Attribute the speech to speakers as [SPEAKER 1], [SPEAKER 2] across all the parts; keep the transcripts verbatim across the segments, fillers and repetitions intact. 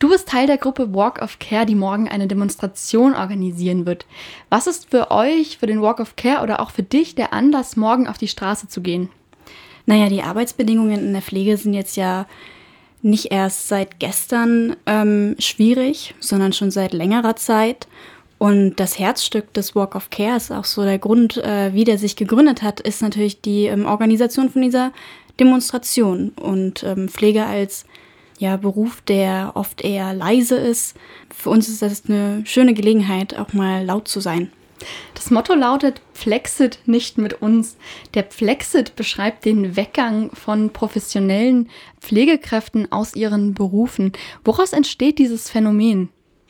[SPEAKER 1] Du bist Teil der Gruppe Walk of Care, die morgen eine Demonstration organisieren wird. Was ist für euch, für den Walk of Care oder auch für dich der Anlass, morgen auf die Straße zu gehen?
[SPEAKER 2] Naja, die Arbeitsbedingungen in der Pflege sind jetzt ja nicht erst seit gestern ähm, schwierig, sondern schon seit längerer Zeit. Und das Herzstück des Walk of Care ist auch so der Grund, äh, wie der sich gegründet hat, ist natürlich die ähm, Organisation von dieser Demonstration. Und ähm, Pflege als ja, Beruf, der oft eher leise ist. Für uns ist das eine schöne Gelegenheit, auch mal laut zu sein.
[SPEAKER 1] Das Motto lautet Pflexit nicht mit uns. Der Pflexit beschreibt den Weggang von professionellen Pflegekräften aus ihren Berufen. Woraus entsteht dieses Phänomen?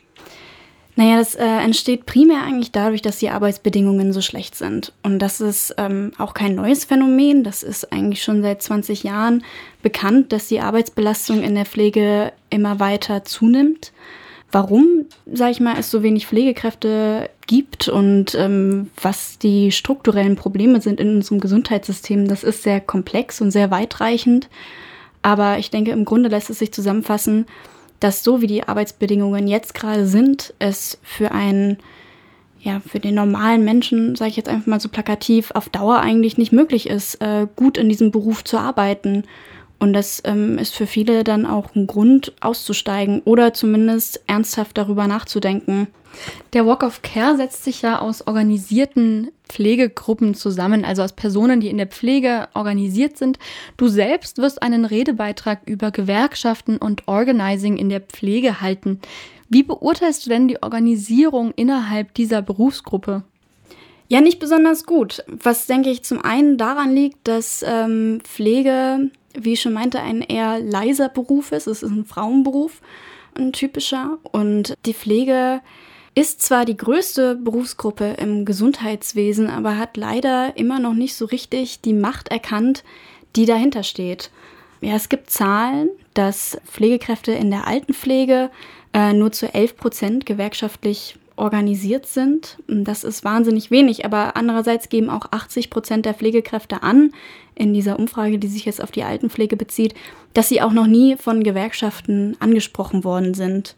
[SPEAKER 2] Naja, das äh, entsteht primär eigentlich dadurch, dass die Arbeitsbedingungen so schlecht sind. Und das ist ähm, auch kein neues Phänomen. Das ist eigentlich schon seit zwanzig Jahren bekannt, dass die Arbeitsbelastung in der Pflege immer weiter zunimmt. Warum, sage ich mal, es so wenig Pflegekräfte gibt und ähm, was die strukturellen Probleme sind in unserem Gesundheitssystem, das ist sehr komplex und sehr weitreichend. Aber ich denke, im Grunde lässt es sich zusammenfassen, dass so wie die Arbeitsbedingungen jetzt gerade sind, es für einen, ja, für den normalen Menschen, sage ich jetzt einfach mal so plakativ, auf Dauer eigentlich nicht möglich ist, äh, gut in diesem Beruf zu arbeiten. Und das ähm, ist für viele dann auch ein Grund, auszusteigen oder zumindest ernsthaft darüber nachzudenken.
[SPEAKER 1] Der Walk of Care setzt sich ja aus organisierten Pflegegruppen zusammen, also aus Personen, die in der Pflege organisiert sind. Du selbst wirst einen Redebeitrag über Gewerkschaften und Organizing in der Pflege halten. Wie beurteilst du denn die Organisierung innerhalb dieser Berufsgruppe?
[SPEAKER 2] Ja, nicht besonders gut. Was, denke ich, zum einen daran liegt, dass ähm, Pflege, wie ich schon meinte, ein eher leiser Beruf ist. Es ist ein Frauenberuf, ein typischer. Und die Pflege ist zwar die größte Berufsgruppe im Gesundheitswesen, aber hat leider immer noch nicht so richtig die Macht erkannt, die dahinter steht. Ja, es gibt Zahlen, dass Pflegekräfte in der Altenpflege äh, nur zu elf Prozent gewerkschaftlich organisiert sind. Das ist wahnsinnig wenig, aber andererseits geben auch achtzig Prozent der Pflegekräfte an, in dieser Umfrage, die sich jetzt auf die Altenpflege bezieht, dass sie auch noch nie von Gewerkschaften angesprochen worden sind.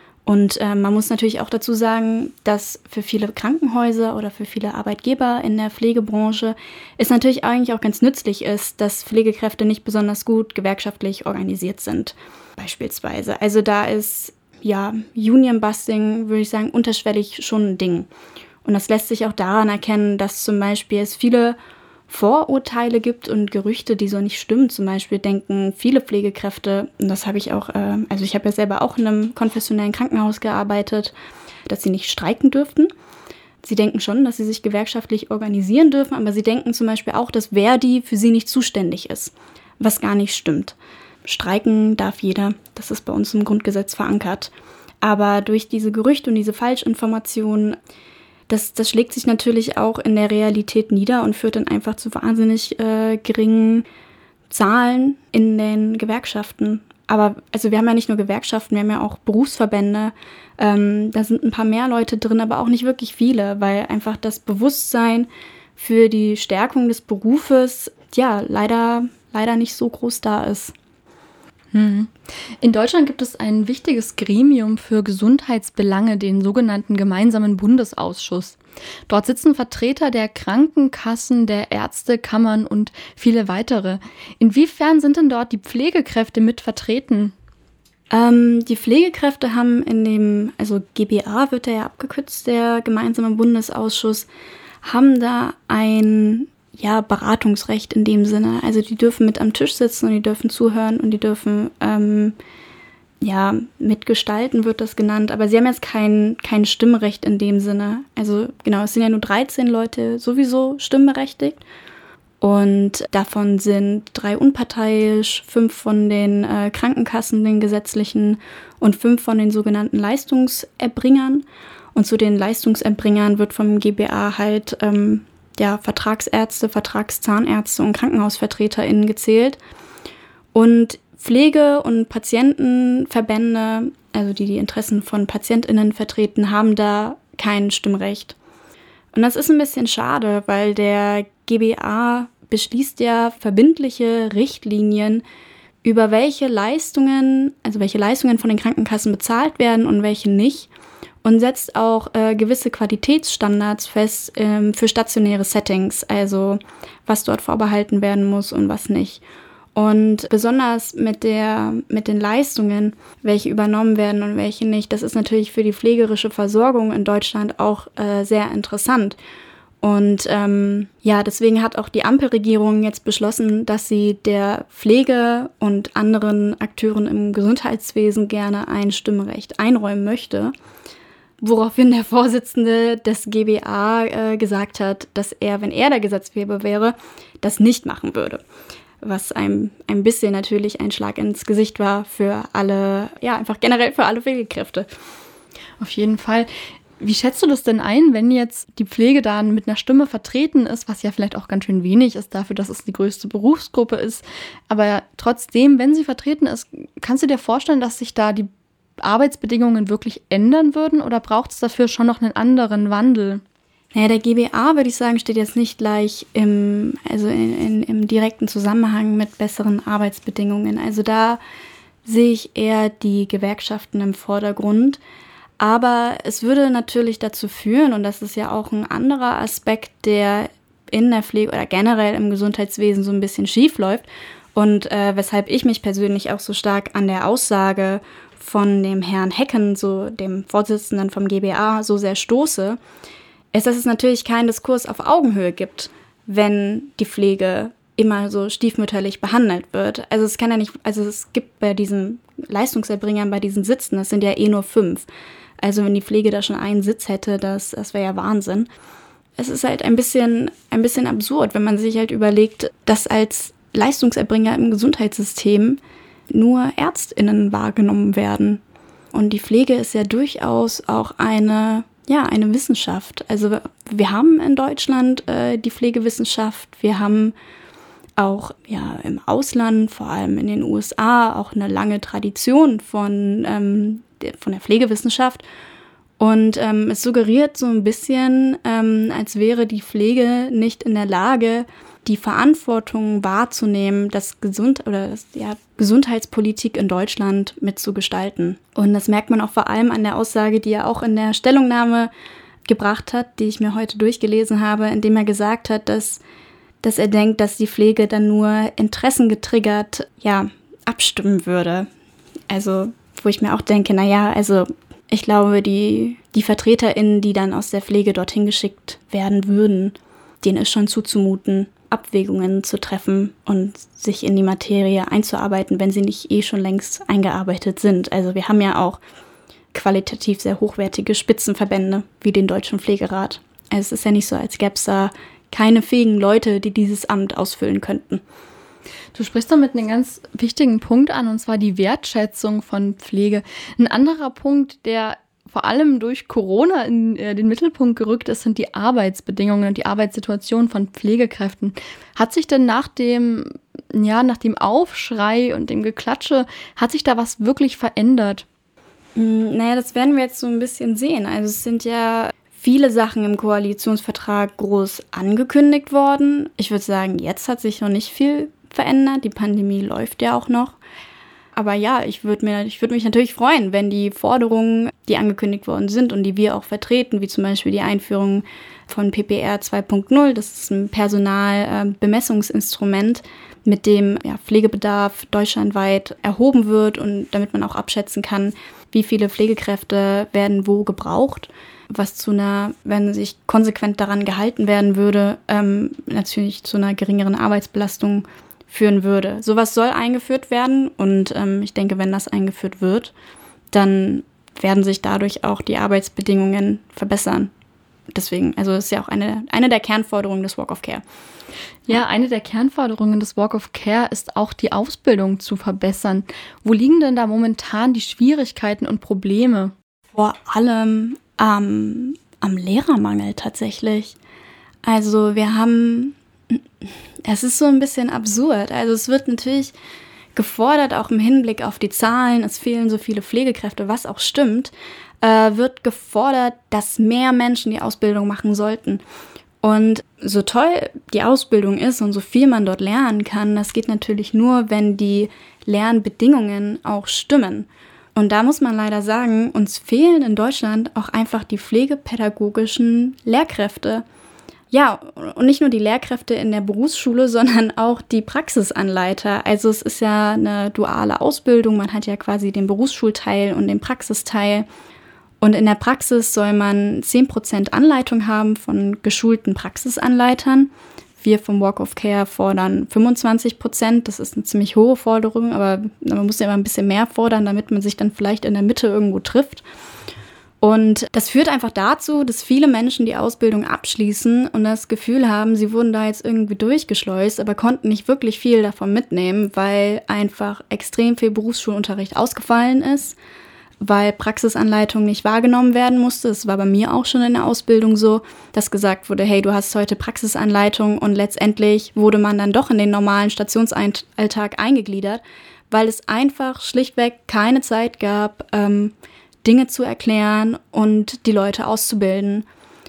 [SPEAKER 2] Und äh, man muss natürlich auch dazu sagen, dass für viele Krankenhäuser oder für viele Arbeitgeber in der Pflegebranche es natürlich eigentlich auch ganz nützlich ist, dass Pflegekräfte nicht besonders gut gewerkschaftlich organisiert sind, beispielsweise. Also da ist ja Union-Busting, würde ich sagen, unterschwellig schon ein Ding. Und das lässt sich auch daran erkennen, dass zum Beispiel es viele Vorurteile gibt und Gerüchte, die so nicht stimmen. Zum Beispiel denken viele Pflegekräfte, und das habe ich auch, äh, also ich habe ja selber auch in einem konfessionellen Krankenhaus gearbeitet, dass sie nicht streiken dürften. Sie denken schon, dass sie sich gewerkschaftlich organisieren dürfen, aber sie denken zum Beispiel auch, dass Verdi für sie nicht zuständig ist, was gar nicht stimmt. Streiken darf jeder, das ist bei uns im Grundgesetz verankert. Aber durch diese Gerüchte und diese Falschinformationen, Das, das schlägt sich natürlich auch in der Realität nieder und führt dann einfach zu wahnsinnig äh, geringen Zahlen in den Gewerkschaften. Aber also wir haben ja nicht nur Gewerkschaften, wir haben ja auch Berufsverbände. Ähm, da sind ein paar mehr Leute drin, aber auch nicht wirklich viele, weil einfach das Bewusstsein für die Stärkung des Berufes ja leider, leider nicht so groß da ist.
[SPEAKER 1] In Deutschland gibt es ein wichtiges Gremium für Gesundheitsbelange, den sogenannten Gemeinsamen Bundesausschuss. Dort sitzen Vertreter der Krankenkassen, der Ärztekammern und viele weitere. Inwiefern sind denn dort die Pflegekräfte mit vertreten?
[SPEAKER 2] Ähm, die Pflegekräfte haben in dem, also G B A wird ja abgekürzt, der Gemeinsame Bundesausschuss, haben da ein ja, Beratungsrecht in dem Sinne. Also die dürfen mit am Tisch sitzen und die dürfen zuhören und die dürfen ähm, ja, mitgestalten, wird das genannt. Aber sie haben jetzt kein, kein Stimmrecht in dem Sinne. Also genau, es sind ja nur dreizehn Leute sowieso stimmberechtigt. Und davon sind drei unparteiisch, fünf von den äh, Krankenkassen, den gesetzlichen, und fünf von den sogenannten Leistungserbringern. Und zu den Leistungserbringern wird vom G B A halt ähm, ja, Vertragsärzte, Vertragszahnärzte und KrankenhausvertreterInnen gezählt. Und Pflege- und Patientenverbände, also die die Interessen von PatientInnen vertreten, haben da kein Stimmrecht. Und das ist ein bisschen schade, weil der G B A beschließt ja verbindliche Richtlinien über welche Leistungen, also welche Leistungen von den Krankenkassen bezahlt werden und welche nicht. Und setzt auch äh, gewisse Qualitätsstandards fest ähm, für stationäre Settings, also was dort vorbehalten werden muss und was nicht. Und besonders mit der, mit den Leistungen, welche übernommen werden und welche nicht, das ist natürlich für die pflegerische Versorgung in Deutschland auch äh, sehr interessant. Und ähm, ja, deswegen hat auch die Ampelregierung jetzt beschlossen, dass sie der Pflege und anderen Akteuren im Gesundheitswesen gerne ein Stimmrecht einräumen möchte. Woraufhin der Vorsitzende des G B A äh, gesagt hat, dass er, wenn er der Gesetzgeber wäre, das nicht machen würde. Was einem ein bisschen natürlich ein Schlag ins Gesicht war für alle, ja, einfach generell für alle Pflegekräfte.
[SPEAKER 1] Auf jeden Fall. Wie schätzt du das denn ein, wenn jetzt die Pflege da mit einer Stimme vertreten ist, was ja vielleicht auch ganz schön wenig ist dafür, dass es die größte Berufsgruppe ist. Aber trotzdem, wenn sie vertreten ist, kannst du dir vorstellen, dass sich da die Arbeitsbedingungen wirklich ändern würden oder braucht es dafür schon noch einen anderen Wandel?
[SPEAKER 2] Naja, der G B A, würde ich sagen, steht jetzt nicht gleich im, also in, in, im direkten Zusammenhang mit besseren Arbeitsbedingungen. Also da sehe ich eher die Gewerkschaften im Vordergrund. Aber es würde natürlich dazu führen, und das ist ja auch ein anderer Aspekt, der in der Pflege oder generell im Gesundheitswesen so ein bisschen schief läuft und äh, weshalb ich mich persönlich auch so stark an der Aussage von dem Herrn Hecken, so dem Vorsitzenden vom G B A, so sehr stoße, ist, dass es natürlich keinen Diskurs auf Augenhöhe gibt, wenn die Pflege immer so stiefmütterlich behandelt wird. Also es kann ja nicht, also es gibt bei diesen Leistungserbringern, bei diesen Sitzen, das sind ja eh nur fünf. Also wenn die Pflege da schon einen Sitz hätte, das, das wäre ja Wahnsinn. Es ist halt ein bisschen, ein bisschen absurd, wenn man sich halt überlegt, dass als Leistungserbringer im Gesundheitssystem nur ÄrztInnen wahrgenommen werden. Und die Pflege ist ja durchaus auch eine, ja, eine Wissenschaft. Also wir haben in Deutschland äh, die Pflegewissenschaft, wir haben auch ja, im Ausland, vor allem in den U S A, auch eine lange Tradition von, ähm, der, von der Pflegewissenschaft. Und ähm, es suggeriert so ein bisschen, ähm, als wäre die Pflege nicht in der Lage, die Verantwortung wahrzunehmen, das Gesund oder das, ja, Gesundheitspolitik in Deutschland mitzugestalten. Und das merkt man auch vor allem an der Aussage, die er auch in der Stellungnahme gebracht hat, die ich mir heute durchgelesen habe, indem er gesagt hat, dass, dass er denkt, dass die Pflege dann nur interessengetriggert ja, abstimmen würde. Also, wo ich mir auch denke, naja, also ich glaube, die, die VertreterInnen, die dann aus der Pflege dorthin geschickt werden würden, denen ist schon zuzumuten, Abwägungen zu treffen und sich in die Materie einzuarbeiten, wenn sie nicht eh schon längst eingearbeitet sind. Also wir haben ja auch qualitativ sehr hochwertige Spitzenverbände wie den Deutschen Pflegerat. Also es ist ja nicht so, als gäbe es da keine fähigen Leute, die dieses Amt ausfüllen könnten.
[SPEAKER 1] Du sprichst damit einen ganz wichtigen Punkt an, und zwar die Wertschätzung von Pflege. Ein anderer Punkt, der vor allem durch Corona in äh, den Mittelpunkt gerückt ist, sind die Arbeitsbedingungen und die Arbeitssituation von Pflegekräften. Hat sich denn nach dem, ja, nach dem Aufschrei und dem Geklatsche, hat sich da was wirklich verändert?
[SPEAKER 2] Mm, naja, das werden wir jetzt so ein bisschen sehen. Also es sind ja viele Sachen im Koalitionsvertrag groß angekündigt worden. Ich würde sagen, jetzt hat sich noch nicht viel verändert. Die Pandemie läuft ja auch noch. Aber ja, ich würde mir, ich würde mich natürlich freuen, wenn die Forderungen, die angekündigt worden sind und die wir auch vertreten, wie zum Beispiel die Einführung von P P R zwei Punkt null, das ist ein Personalbemessungsinstrument, mit dem ja, Pflegebedarf deutschlandweit erhoben wird und damit man auch abschätzen kann, wie viele Pflegekräfte werden wo gebraucht, was zu einer, wenn sich konsequent daran gehalten werden würde, ähm, natürlich zu einer geringeren Arbeitsbelastung führen würde. Sowas soll eingeführt werden und ähm, ich denke, wenn das eingeführt wird, dann werden sich dadurch auch die Arbeitsbedingungen verbessern. Deswegen, also das ist ja auch eine, eine der Kernforderungen des Walk of Care.
[SPEAKER 1] Ja, eine der Kernforderungen des Walk of Care ist auch, die Ausbildung zu verbessern. Wo liegen denn da momentan die Schwierigkeiten und Probleme?
[SPEAKER 2] Vor allem ähm, am Lehrermangel tatsächlich. Also wir haben, es ist so ein bisschen absurd. Also es wird natürlich gefordert, auch im Hinblick auf die Zahlen, es fehlen so viele Pflegekräfte, was auch stimmt, äh, wird gefordert, dass mehr Menschen die Ausbildung machen sollten. Und so toll die Ausbildung ist und so viel man dort lernen kann, das geht natürlich nur, wenn die Lernbedingungen auch stimmen. Und da muss man leider sagen, uns fehlen in Deutschland auch einfach die pflegepädagogischen Lehrkräfte. Ja, und nicht nur die Lehrkräfte in der Berufsschule, sondern auch die Praxisanleiter. Also es ist ja eine duale Ausbildung, man hat ja quasi den Berufsschulteil und den Praxisteil. Und in der Praxis soll man zehn Prozent Anleitung haben von geschulten Praxisanleitern. Wir vom Walk of Care fordern fünfundzwanzig Prozent. Das ist eine ziemlich hohe Forderung, aber man muss ja immer ein bisschen mehr fordern, damit man sich dann vielleicht in der Mitte irgendwo trifft. Und das führt einfach dazu, dass viele Menschen die Ausbildung abschließen und das Gefühl haben, sie wurden da jetzt irgendwie durchgeschleust, aber konnten nicht wirklich viel davon mitnehmen, weil einfach extrem viel Berufsschulunterricht ausgefallen ist, weil Praxisanleitung nicht wahrgenommen werden musste. Es war bei mir auch schon in der Ausbildung so, dass gesagt wurde, hey, du hast heute Praxisanleitung, und letztendlich wurde man dann doch in den normalen Stationsalltag eingegliedert, weil es einfach schlichtweg keine Zeit gab, ähm, Dinge zu erklären und die Leute auszubilden.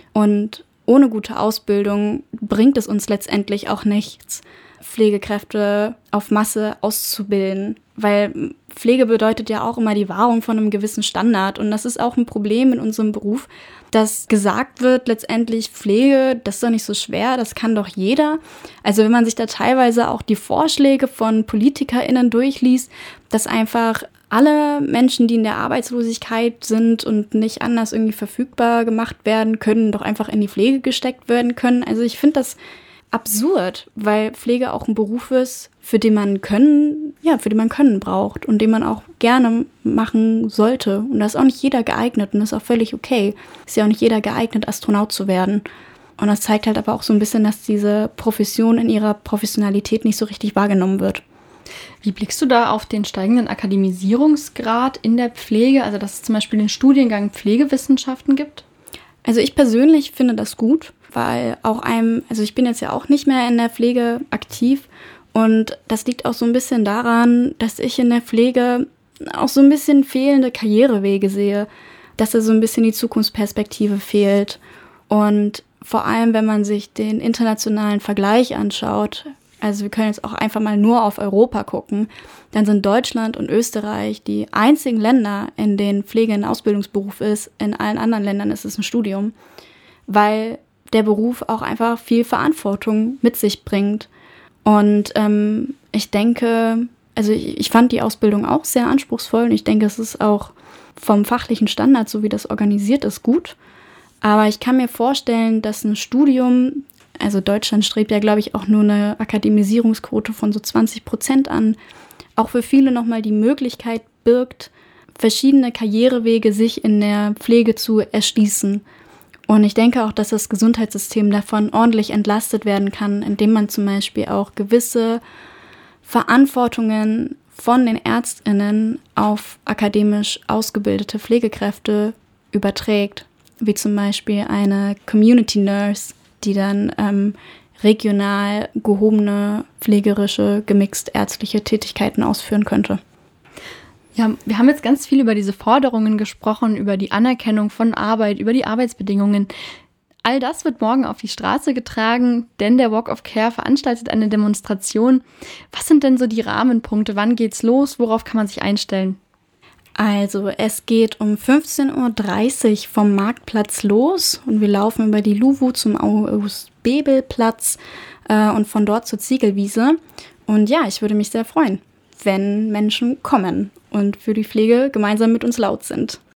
[SPEAKER 2] Und ohne gute Ausbildung bringt es uns letztendlich auch nichts, Pflegekräfte auf Masse auszubilden, weil Pflege bedeutet ja auch immer die Wahrung von einem gewissen Standard, und das ist auch ein Problem in unserem Beruf, dass gesagt wird, letztendlich Pflege, das ist doch nicht so schwer, das kann doch jeder. Also wenn man sich da teilweise auch die Vorschläge von PolitikerInnen durchliest, dass einfach alle Menschen, die in der Arbeitslosigkeit sind und nicht anders irgendwie verfügbar gemacht werden können, doch einfach in die Pflege gesteckt werden können. Also ich finde das absurd, weil Pflege auch ein Beruf ist, für den man können, ja, für den man Können braucht und den man auch gerne machen sollte. Und da ist auch nicht jeder geeignet, und das ist auch völlig okay. Ist ja auch nicht jeder geeignet, Astronaut zu werden. Und das zeigt halt aber auch so ein bisschen, dass diese Profession in ihrer Professionalität nicht so richtig wahrgenommen wird.
[SPEAKER 1] Wie blickst du da auf den steigenden Akademisierungsgrad in der Pflege, also dass es zum Beispiel den Studiengang Pflegewissenschaften gibt?
[SPEAKER 2] Also ich persönlich finde das gut, weil auch einem, also ich bin jetzt ja auch nicht mehr in der Pflege aktiv, und das liegt auch so ein bisschen daran, dass ich in der Pflege auch so ein bisschen fehlende Karrierewege sehe, dass da so ein bisschen die Zukunftsperspektive fehlt. Und vor allem, wenn man sich den internationalen Vergleich anschaut, also wir können jetzt auch einfach mal nur auf Europa gucken, dann sind Deutschland und Österreich die einzigen Länder, in denen Pflege ein Ausbildungsberuf ist. In allen anderen Ländern ist es ein Studium, weil der Beruf auch einfach viel Verantwortung mit sich bringt. Und ähm, ich denke, also ich, ich fand die Ausbildung auch sehr anspruchsvoll, und ich denke, es ist auch vom fachlichen Standard, so wie das organisiert ist, gut. Aber ich kann mir vorstellen, dass ein Studium, also Deutschland strebt ja, glaube ich, auch nur eine Akademisierungsquote von so zwanzig Prozent an, auch für viele nochmal die Möglichkeit birgt, verschiedene Karrierewege sich in der Pflege zu erschließen. Und ich denke auch, dass das Gesundheitssystem davon ordentlich entlastet werden kann, indem man zum Beispiel auch gewisse Verantwortungen von den ÄrztInnen auf akademisch ausgebildete Pflegekräfte überträgt, wie zum Beispiel eine Community Nurse, die dann ähm, regional gehobene, pflegerische, gemixt ärztliche Tätigkeiten ausführen könnte.
[SPEAKER 1] Ja, wir haben jetzt ganz viel über diese Forderungen gesprochen, über die Anerkennung von Arbeit, über die Arbeitsbedingungen. All das wird morgen auf die Straße getragen, denn der Walk of Care veranstaltet eine Demonstration. Was sind denn so die Rahmenpunkte? Wann geht's los? Worauf kann man sich einstellen?
[SPEAKER 2] Also es geht um fünfzehn Uhr dreißig vom Marktplatz los, und wir laufen über die Luwu zum August-Bebel-Platz äh, und von dort zur Ziegelwiese. Und ja, ich würde mich sehr freuen, wenn Menschen kommen und für die Pflege gemeinsam mit uns laut sind.